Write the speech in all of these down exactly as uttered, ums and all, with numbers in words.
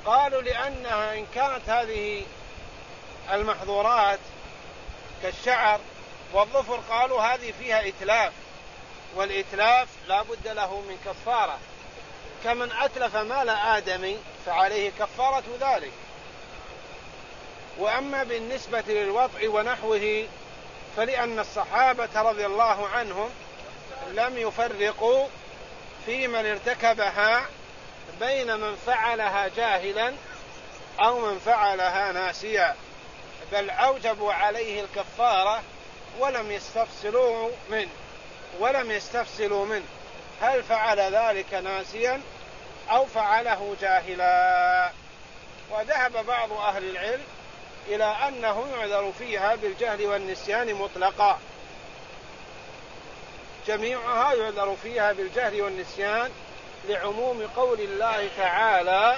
قالوا لأنها إن كانت هذه المحظورات كالشعر والظفر قالوا هذه فيها إتلاف، والإتلاف لا بد له من كفارة، كمن أتلف مال آدمي فعليه كفارة ذلك. وأما بالنسبة للوضع ونحوه فلأن الصحابة رضي الله عنهم لم يفرقوا في من ارتكبها بين من فعلها جاهلا أو من فعلها ناسيا، بل أوجبوا عليه الكفارة ولم يستفصلوا منه ولم يستفصلوا منه هل فعل ذلك ناسيا أو فعله جاهلا. وذهب بعض أهل العلم إلى أنه يعذر فيها بالجهل والنسيان مطلقا، جميعها يعذر فيها بالجهل والنسيان لعموم قول الله تعالى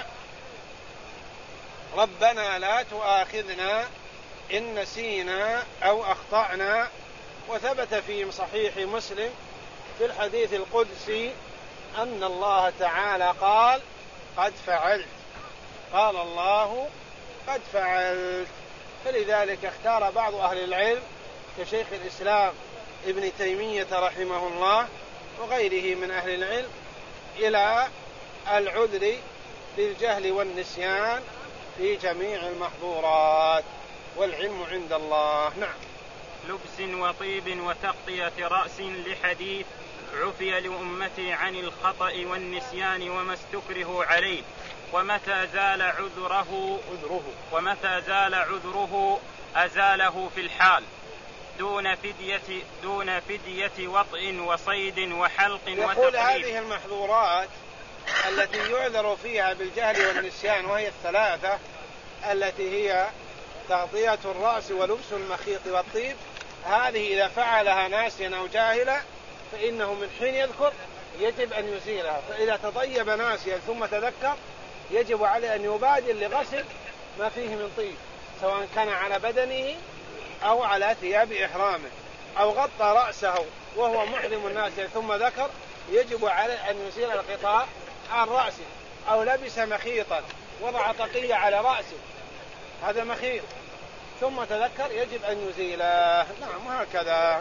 ربنا لا تؤاخذنا إن نسينا أو أخطأنا. وثبت في صحيح مسلم في الحديث القدسي أن الله تعالى قال قد فعلت، قال الله قد فعلت. فلذلك اختار بعض أهل العلم كشيخ الإسلام ابن تيمية رحمه الله وغيره من أهل العلم إلى العذر بالجهل والنسيان في جميع المحظورات، والعلم عند الله. نعم. لبس وطيب وتغطية رأس، لحديث عفي لأمتي عن الخطأ والنسيان وما استكره عليه، ومتى زال عذره ومتى زال عذره أزاله في الحال دون فدية دون فدية وطئ وصيد وحلق وتقليد. يقول هذه المحظورات التي يعذر فيها بالجهل والنسيان وهي الثلاثة التي هي تغطية الرأس ولبس المخيط والطيب، هذه إذا فعلها ناسيا أو جاهلا فإنه من حين يذكر يجب أن يزيلها، فإذا تطيب ناسيا ثم تذكر يجب عليه أن يبادر لغسل ما فيه من طيب سواء كان على بدنه أو على ثياب إحرامه، أو غطى رأسه وهو محرم ناسيا ثم ذكر يجب عليه أن يزيل الغطاء عن رأسه، أو لبس مخيطا وضع طاقية على رأسه هذا مخيط ثم تذكر يجب أن يزيله. نعم وهكذا.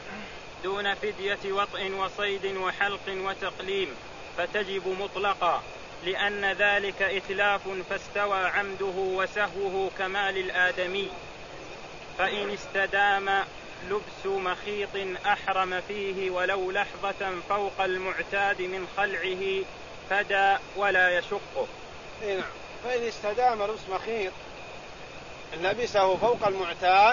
دون فدية وطئ وصيد وحلق وتقليم فتجب مطلقا، لأن ذلك إتلاف فاستوى عمده وسهوه كمال الآدمي. فإن استدام لبس مخيط أحرم فيه ولو لحظة فوق المعتاد من خلعه فدى ولا يشقه. نعم. فإن استدام لبس مخيط لبسه فوق المعتاد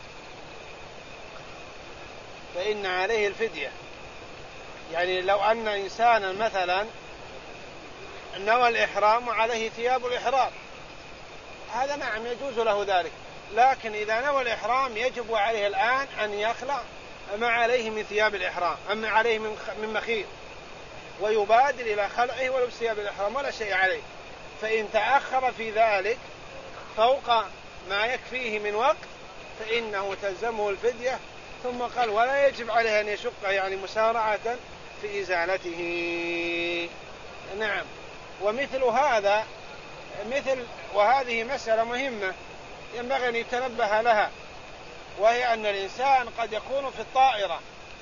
فإن عليه الفدية. يعني لو أن إنسانا مثلا نوى الإحرام وعليه ثياب الإحرام هذا نعم يجوز له ذلك، لكن إذا نوى الإحرام يجب عليه الآن أن يخلع ما عليه من ثياب الإحرام أما عليه من مخيط ويبادر إلى خلعه ولبس ثياب الإحرام ولا شيء عليه. فإن تأخر في ذلك فوق ما يكفيه من وقت فإنه تلزمه الفدية. ثم قال ولا يجب عليه أن يشق يعني مسارعة في إزالته. نعم. ومثل هذا مثل وهذه مسألة مهمة ينبغي أن يتنبه لها، وهي أن الإنسان قد يكون في الطائرة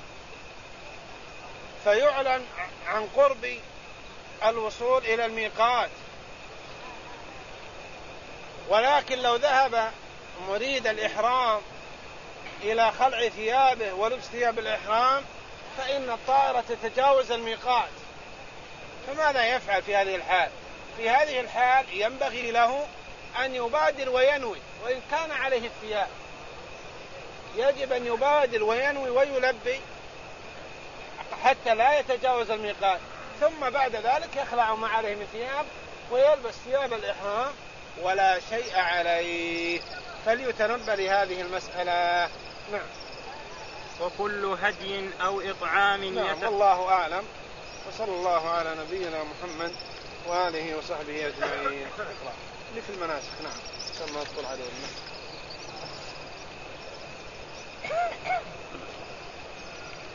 فيعلن عن قرب الوصول إلى الميقات، ولكن لو ذهب مريد الإحرام إلى خلع ثيابه ولبس ثياب الإحرام فإن الطائرة تتجاوز الميقات، فماذا يفعل في هذه الحال؟ في هذه الحال ينبغي له أن يبادر وينوي، وإن كان عليه الثياب يجب أن يبادر وينوي ويلبي حتى لا يتجاوز الميقات، ثم بعد ذلك يخلع ما عليه من ثياب ويلبس ثياب الإحرام ولا شيء عليه. فليتنبه لهذه المسألة. نعم. وكل هدي أو إطعام. نعم. والله أعلم، وصلى الله على نبينا محمد وآله وصحبه أجمعين. اللي في المناسك. نعم. سمى أدخل عليه المسك.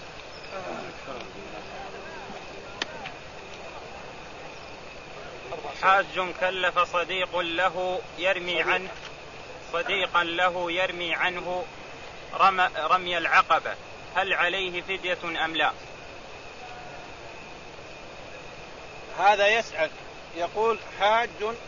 أربع حاج كلف صديق له يرمي عنه صديقا له يرمي عنه رمي, رمي العقبة، هل عليه فدية أم لا؟ هذا يسأل يقول حاج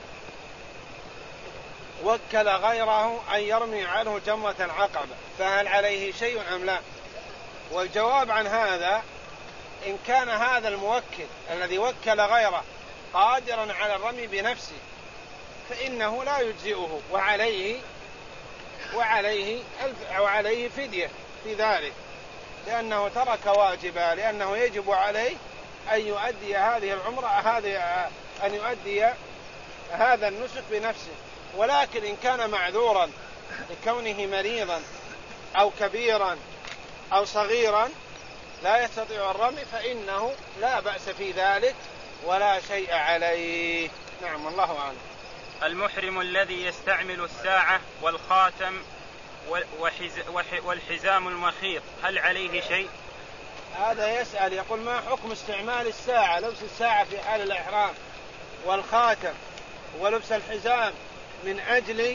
وكل غيره أن يرمي عنه جمرة العقبة، فهل عليه شيء أم لا؟ والجواب عن هذا: إن كان هذا الموكل الذي وكل غيره قادرا على الرمي بنفسه فإنه لا يجزئه، وعليه وعليه وعليه فدية في ذلك، لأنه ترك واجبا، لأنه يجب عليه أن يؤدي هذه العمرة هذه أن يؤدي هذا النسك بنفسه. ولكن إن كان معذورا لكونه مريضا أو كبيرا أو صغيرا لا يستطيع الرمي فإنه لا بأس في ذلك ولا شيء عليه. نعم، الله أعلم. المحرم الذي يستعمل الساعة والخاتم والحزام المخيط، هل عليه شيء؟ هذا يسأل يقول: ما حكم استعمال الساعة، لبس الساعة في حال الإحرام، والخاتم ولبس الحزام من أجل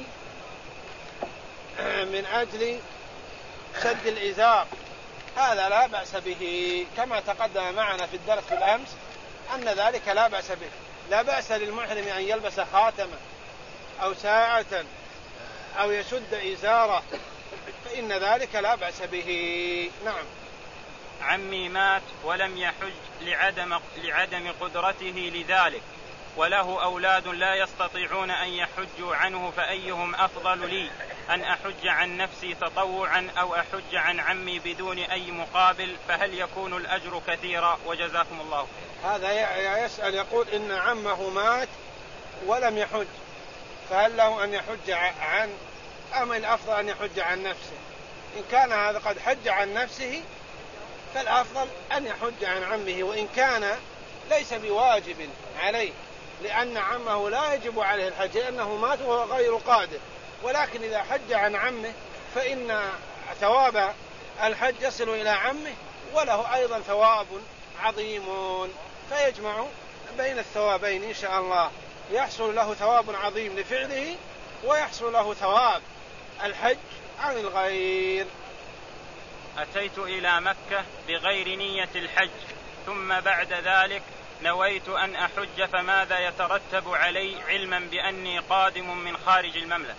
من أجل شد الإزار؟ هذا لا بأس به، كما تقدم معنا في الدرس بالأمس أن ذلك لا بأس به. لا بأس للمحرم أن يلبس خاتما أو ساعة أو يشد إزاره، فإن ذلك لا بأس به. نعم. عمي مات ولم يحج لعدم, لعدم قدرته لذلك، وله أولاد لا يستطيعون أن يحجوا عنه، فأيهم أفضل لي، أن أحج عن نفسي تطوعا أو أحج عن عمي بدون أي مقابل؟ فهل يكون الأجر كثيرا؟ وجزاكم الله. هذا يسأل يقول: إن عمه مات ولم يحج، فهل له أن يحج عن أم الأفضل أن يحج عن نفسه؟ إن كان هذا قد حج عن نفسه فالأفضل أن يحج عن عمه، وإن كان ليس بواجب عليه، لأن عمه لا يجب عليه الحج لأنه مات وهو غير قادر. ولكن إذا حج عن عمه فإن ثواب الحج يصل إلى عمه، وله أيضا ثواب عظيم، فيجمع بين الثوابين إن شاء الله، يحصل له ثواب عظيم لفعله ويحصل له ثواب الحج عن الغير. أتيت إلى مكة بغير نية الحج، ثم بعد ذلك نويت أن أحج، فماذا يترتب علي علما بأني قادم من خارج المملكة؟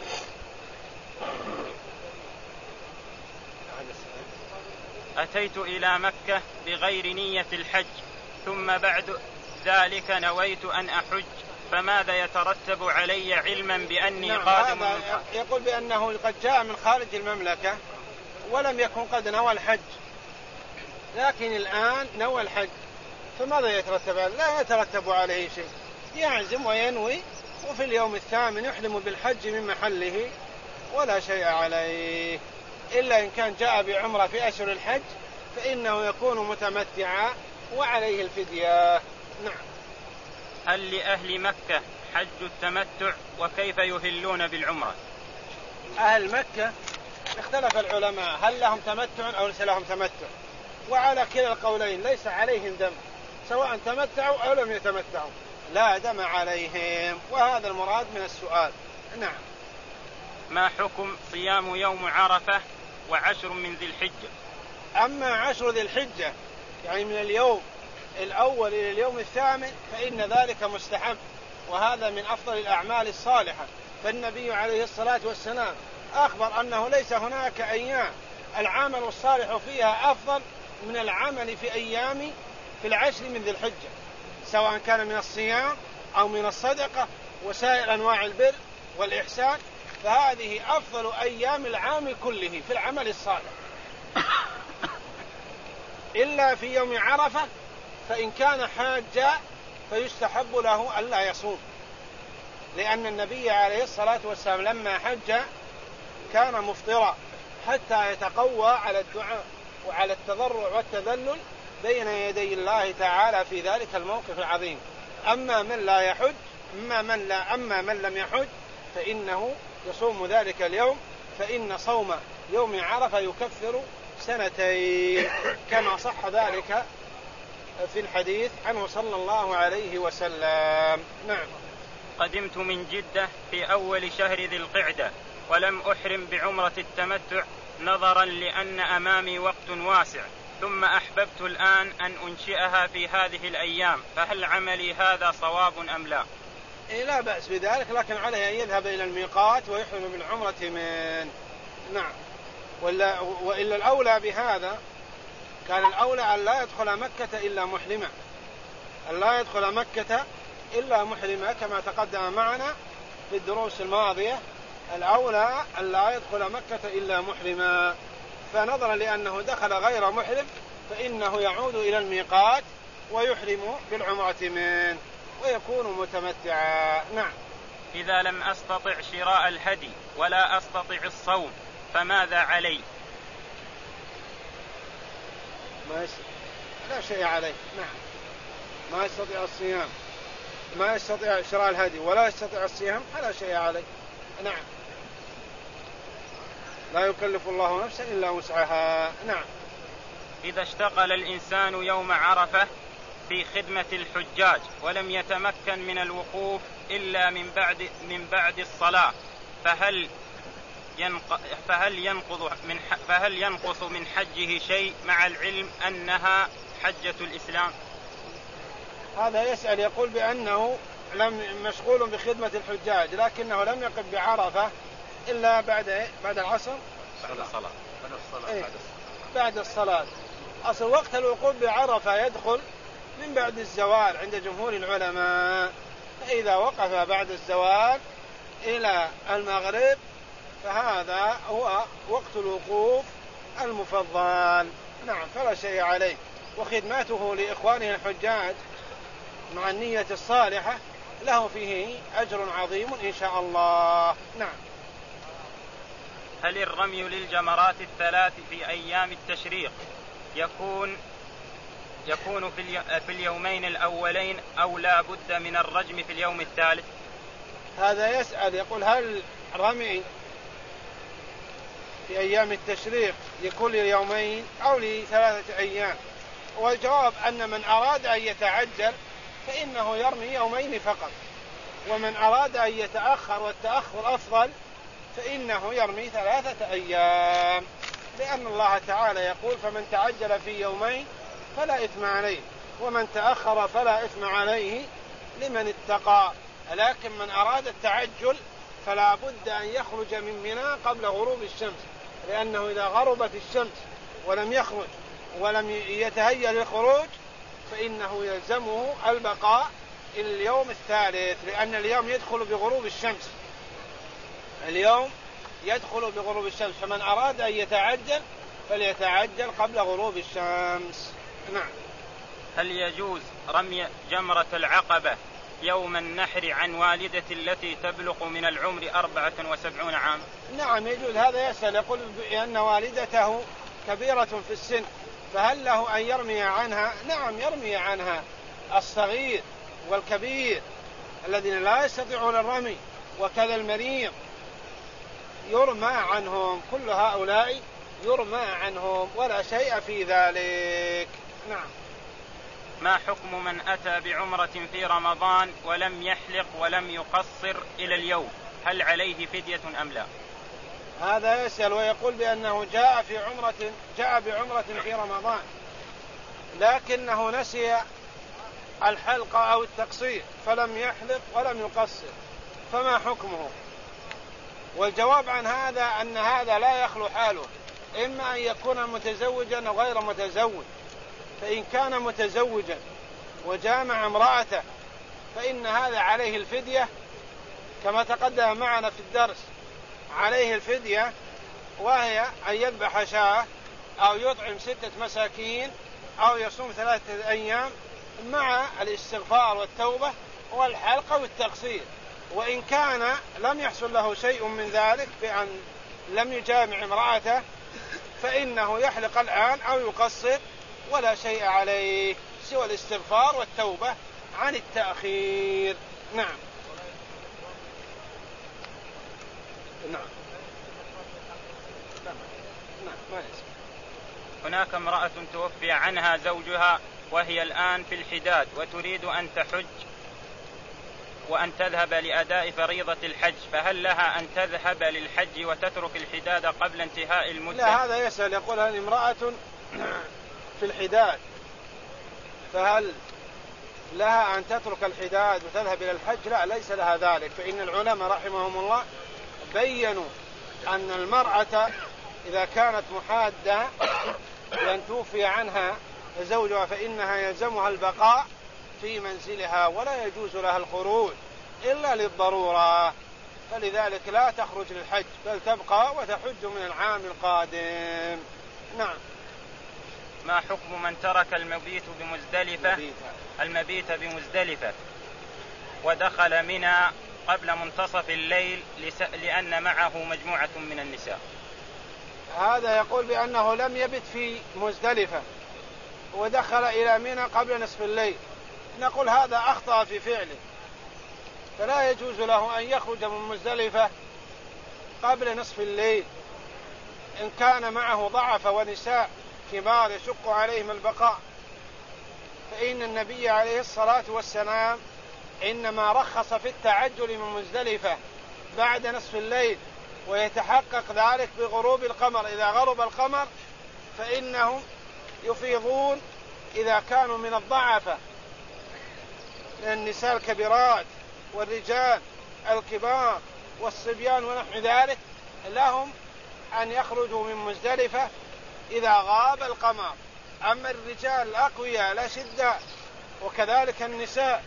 أتيت إلى مكة بغير نية الحج، ثم بعد ذلك نويت أن أحج، فماذا يترتب علي علما بأني نعم، قادم هذا من يقول بأنه قد جاء من خارج المملكة ولم يكن قد نوى الحج، لكن الآن نوى الحج، فماذا يترتب عليه؟ لا يترتب عليه شيء، يعزم وينوي، وفي اليوم الثامن يحرم بالحج من محله ولا شيء عليه، إلا إن كان جاء بعمرة في أشهر الحج فإنه يكون متمتعا وعليه الفدية. نعم. هل لأهل مكة حج التمتع، وكيف يهلون بالعمرة؟ أهل مكة اختلف العلماء هل لهم تمتع أو ليس لهم تمتع، وعلى كلا القولين ليس عليهم دم، سواء تمتعوا أو لم يتمتعوا لا دم عليهم، وهذا المراد من السؤال. نعم. ما حكم صيام يوم عرفة وعشر من ذي الحجة؟ أما عشر ذي الحجة يعني من اليوم الأول إلى اليوم الثامن فإن ذلك مستحب، وهذا من أفضل الأعمال الصالحة، فالنبي عليه الصلاة والسلام أخبر أنه ليس هناك أيام العمل الصالح فيها أفضل من العمل في أيام في العشر من ذي الحجة، سواء كان من الصيام أو من الصدقة وسائر أنواع البر والإحسان، فهذه أفضل أيام العام كله في العمل الصالح، إلا في يوم عرفة فإن كان حاجا فيستحب له ألا يصوم، لأن النبي عليه الصلاة والسلام لما حج كان مفطرا حتى يتقوى على الدعاء وعلى التضرع والتذلل بين يدي الله تعالى في ذلك الموقف العظيم. أما من لا يحج أما من, لا أما من لم يحج فإنه يصوم ذلك اليوم، فإن صوم يوم عرفة يكفر سنتين كما صح ذلك في الحديث عنه صلى الله عليه وسلم. نعم. قدمت من جدة في أول شهر ذي القعدة ولم أحرم بعمرة التمتع نظرا لأن أمامي وقت واسع، ثم أحببت الآن أن أنشئها في هذه الأيام، فهل عملي هذا صواب أم لا؟ إيه لا بأس بذلك، لكن عليه أن يذهب إلى الميقات ويحرم بالعمرة من نعم. ولا وإلا الأولى بهذا كان الأولى أن لا يدخل مكة إلا محرما، أن لا يدخل مكة إلا محرما كما تقدم معنا في الدروس الماضية. الأولى أن لا يدخل مكة إلا محرما، فنظرا لأنه دخل غير محرم فإنه يعود إلى الميقات ويحرم بالعمرة منه ويكون متمتعا. نعم. إذا لم أستطع شراء الهدي ولا أستطع الصوم فماذا علي؟ ما يس... لا شيء عليه. نعم. ما يستطيع الصيام، ما يستطيع شراء الهدي ولا يستطيع الصيام، فلا شيء عليه. نعم. لا يكلف الله نفسا إلا وسعها. نعم. إذا اشتغل الإنسان يوم عرفة في خدمة الحجاج ولم يتمكن من الوقوف إلا من بعد من بعد الصلاة، فهل ينق... فهل ينقض من ح... فهل ينقص من حجه شيء مع العلم أنها حجة الإسلام؟ هذا يسأل يقول بأنه لم مشغول بخدمة الحجاج لكنه لم يقف بعرفة إلا بعد بعد العصر بعد الصلاة بعد الصلاة إيه؟ بعد الصلاة. أصل وقت الوقوف بعرفة يدخل من بعد الزوال عند جمهور العلماء، فإذا وقف بعد الزوال إلى المغرب فهذا هو وقت الوقوف المفضل. نعم. فلا شيء عليه، وخدمته لإخوانه الحجاج مع النية الصالحة له فيه أجر عظيم إن شاء الله. نعم. هل الرمي للجمرات الثلاث في أيام التشريق يكون يكون في, الي... في اليومين الأولين أو لا بد من الرجم في اليوم الثالث؟ هذا يسأل يقول هل رمي في أيام التشريق يكون لليومين أو لثلاثة أيام؟ والجواب أن من أراد أن يتعجل فإنه يرمي يومين فقط، ومن أراد أن يتأخر والتأخر أفضل فإنه يرمي ثلاثة أيام، لأن الله تعالى يقول فمن تعجل في يومين فلا إثم عليه ومن تأخر فلا إثم عليه لمن اتقى. لكن من أراد التعجل فلا بد أن يخرج من منى قبل غروب الشمس، لأنه إذا غربت الشمس ولم يخرج ولم يتهيأ للخروج فإنه يلزمه البقاء إلى اليوم الثالث، لأن اليوم يدخل بغروب الشمس، اليوم يدخل بغروب الشمس، فمن أراد أن يتعجل فليتعجل قبل غروب الشمس. نعم. هل يجوز رمي جمرة العقبة يوم النحر عن والدة التي تبلغ من العمر أربعة وسبعين عام؟ نعم يجوز. هذا يسأل يقول بأن والدته كبيرة في السن فهل له أن يرمي عنها؟ نعم يرمي عنها. الصغير والكبير الذين لا يستطيعون الرمي وكذا المريض يرمى عنهم، كل هؤلاء يرمى عنهم ولا شيء في ذلك. نعم. ما حكم من أتى بعمرة في رمضان ولم يحلق ولم يقصر إلى اليوم، هل عليه فدية أم لا؟ هذا يسأل ويقول بأنه جاء في عمرة جاء بعمرة في رمضان لكنه نسي الحلق أو التقصير فلم يحلق ولم يقصر، فما حكمه؟ والجواب عن هذا أن هذا لا يخلو حاله، إما أن يكون متزوجا أو غير متزوج، فإن كان متزوجا وجامع امرأته فإن هذا عليه الفدية كما تقدم معنا في الدرس، عليه الفدية وهي أن يذبح شاة أو يطعم ستة مساكين أو يصوم ثلاثة أيام مع الاستغفار والتوبة والحلق والتقصير. وإن كان لم يحصل له شيء من ذلك بأن لم يجامع امرأته فإنه يحلق الآن أو يقصر ولا شيء عليه سوى الاستغفار والتوبة عن التأخير. نعم. نعم. نعم. ما يسمع. هناك امرأة توفي عنها زوجها وهي الآن في الحداد وتريد أن تحج وأن تذهب لأداء فريضة الحج، فهل لها أن تذهب للحج وتترك الحداد قبل انتهاء المدة؟ لا، هذا يسأل يقول هل امرأة في الحداد فهل لها أن تترك الحداد وتذهب إلى الحج؟ لا، ليس لها ذلك، فإن العلماء رحمهم الله بيّنوا أن المرأة إذا كانت محادة بأن توفي عنها زوجها فإنها يلزمها البقاء في منزلها ولا يجوز لها الخروج إلا للضرورة، فلذلك لا تخرج للحج بل تبقى وتحج من العام القادم. نعم. ما حكم من ترك المبيت بمزدلفة المبيت بمزدلفة ودخل منى قبل منتصف الليل لأن معه مجموعة من النساء؟ هذا يقول بأنه لم يبت في مزدلفة ودخل إلى منى قبل نصف الليل، نقول هذا أخطأ في فعله، فلا يجوز له أن يخرج من مزدلفة قبل نصف الليل إن كان معه ضعف ونساء كبار يشق عليهم البقاء، فإن النبي عليه الصلاة والسلام إنما رخص في التعجل من مزدلفة بعد نصف الليل، ويتحقق ذلك بغروب القمر. إذا غرب القمر فإنهم يفيضون إذا كانوا من الضعفة من النساء الكبيرات والرجال الكبار والصبيان ونحو ذلك، لهم أن يخرجوا من مزدلفة إذا غاب القمر. أما الرجال الأقوياء لا شدة وكذلك النساء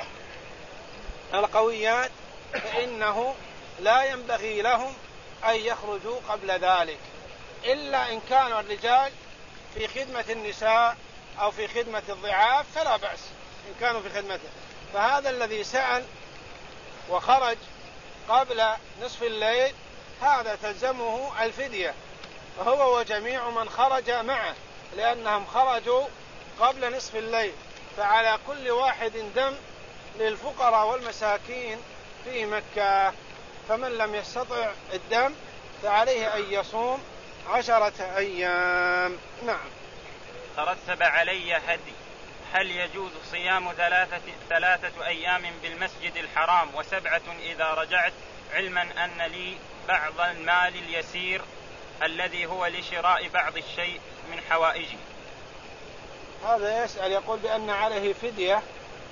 القويات فإنه لا ينبغي لهم أن يخرجوا قبل ذلك، إلا إن كانوا الرجال في خدمة النساء أو في خدمة الضعاف فلا بأس إن كانوا في خدمته. فهذا الذي سأل وخرج قبل نصف الليل هذا تلزمه الفدية، هو وجميع من خرج معه، لأنهم خرجوا قبل نصف الليل، فعلى كل واحد دم للفقراء والمساكين في مكة، فمن لم يستطع الدم فعليه أن يصوم عشرة أيام. نعم. ترتب علي هدي، هل يجوز صيام ثلاثة, ثلاثة أيام بالمسجد الحرام وسبعة إذا رجعت، علما أن لي بعض المال اليسير الذي هو لشراء بعض الشيء من حوائجي؟ هذا يسأل يقول بأن عليه فدية،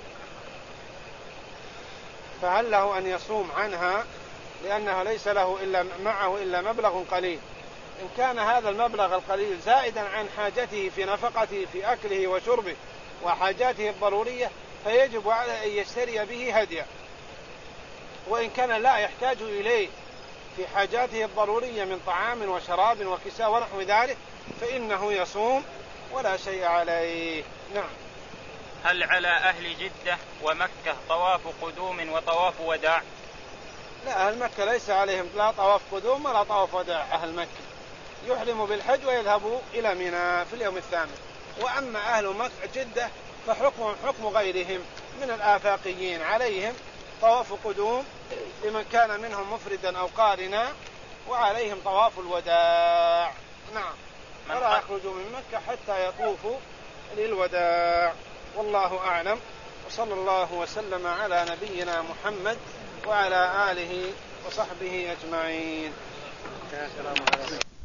فهل له أن يصوم عنها لأنه ليس له إلا معه إلا مبلغ قليل؟ إن كان هذا المبلغ القليل زائدا عن حاجته في نفقته في أكله وشربه وحاجاته الضرورية فيجب عليه أن يشتري به هدية، وإن كان لا يحتاج إليه في حاجاته الضرورية من طعام وشراب وكساء ونحو ذلك فإنه يصوم ولا شيء عليه. نعم. هل على أهل جدة ومكة طواف قدوم وطواف وداع؟ لا، أهل مكة ليس عليهم لا طواف قدوم ولا طواف وداع. أهل مكة يحرموا بالحج ويذهبوا إلى منى في اليوم الثامن، وأما أهل مكة جدة فحكم حكم غيرهم من الآفاقيين، عليهم طواف قدوم لمن كان منهم مفردا أو قارنا، وعليهم طواف الوداع. نعم. ولا يخرجوا من مكة حتى يطوفوا للوداع، والله أعلم، وصلى الله وسلم على نبينا محمد وعلى آله وصحبه أجمعين.